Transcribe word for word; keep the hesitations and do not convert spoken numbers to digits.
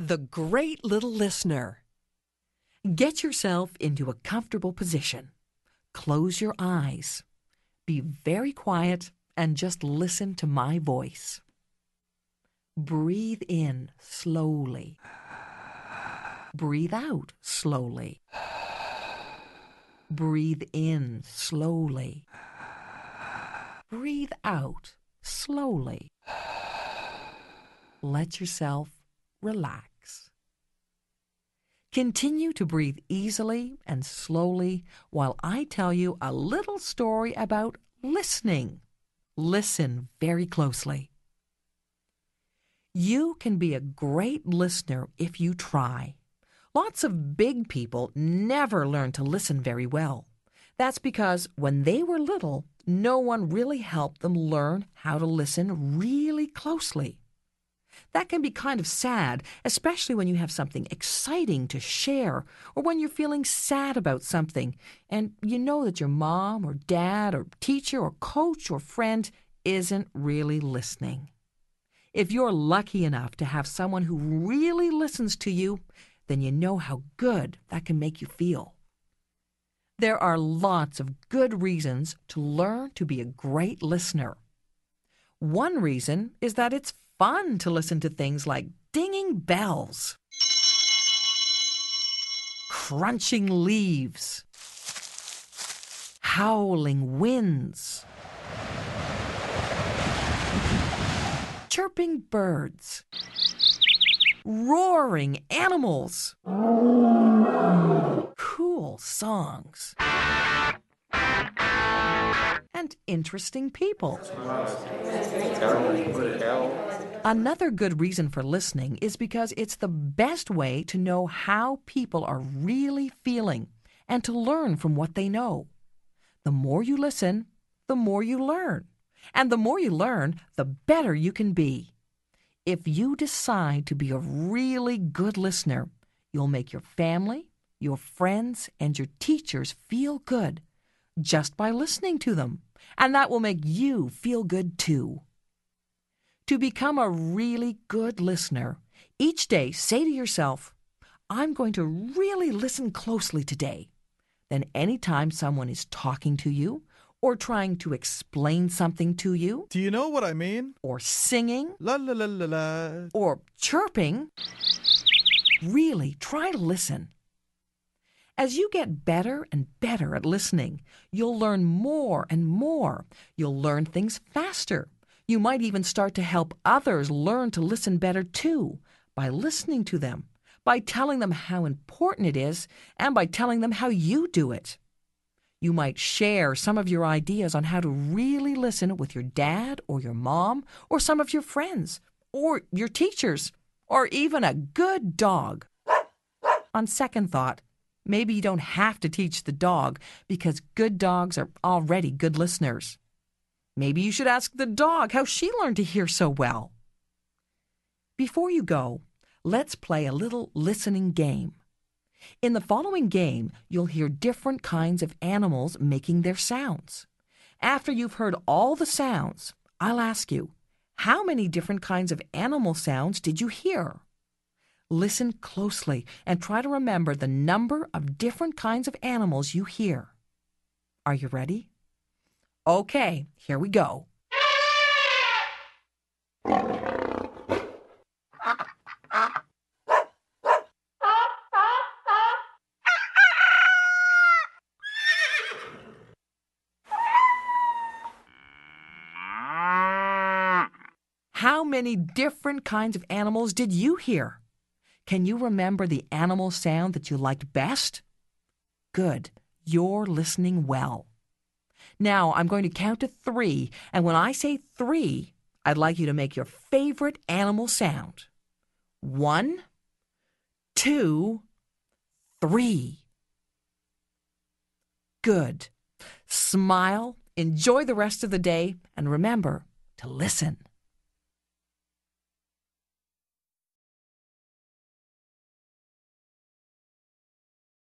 The Great Little Listener. Get yourself into a comfortable position. Close your eyes. Be very quiet and just listen to my voice. Breathe in slowly. Breathe out slowly. Breathe in slowly. Breathe out slowly. Let yourself relax. Continue to breathe easily and slowly while I tell you a little story about listening. Listen very closely. You can be a great listener if you try. Lots of big people never learn to listen very well. That's because when they were little, no one really helped them learn how to listen really closely. That can be kind of sad, especially when you have something exciting to share or when you're feeling sad about something and you know that your mom or dad or teacher or coach or friend isn't really listening. If you're lucky enough to have someone who really listens to you, then you know how good that can make you feel. There are lots of good reasons to learn to be a great listener. One reason is that it's fun to listen to things like dinging bells, crunching leaves, howling winds, chirping birds, roaring animals, cool songs, and interesting people. Another good reason for listening is because it's the best way to know how people are really feeling and to learn from what they know. The more you listen, the more you learn. And the more you learn, the better you can be. If you decide to be a really good listener, you'll make your family, your friends, and your teachers feel good just by listening to them. And that will make you feel good too. To become a really good listener, each day say to yourself, I'm going to really listen closely today. Then anytime someone is talking to you or trying to explain something to you, do you know what I mean? Or singing, la la la la la, or chirping, really try to listen. As you get better and better at listening, you'll learn more and more. You'll learn things faster. You might even start to help others learn to listen better too, by listening to them, by telling them how important it is, and by telling them how you do it. You might share some of your ideas on how to really listen with your dad or your mom or some of your friends or your teachers or even a good dog. On second thought, maybe you don't have to teach the dog because good dogs are already good listeners. Maybe you should ask the dog how she learned to hear so well. Before you go, let's play a little listening game. In the following game, you'll hear different kinds of animals making their sounds. After you've heard all the sounds, I'll ask you, how many different kinds of animal sounds did you hear? Listen closely and try to remember the number of different kinds of animals you hear. Are you ready? Okay, here we go. How many different kinds of animals did you hear? Can you remember the animal sound that you liked best? Good, you're listening well. Now, I'm going to count to three, and when I say three, I'd like you to make your favorite animal sound. One, two, three. Good. Smile, enjoy the rest of the day, and remember to listen.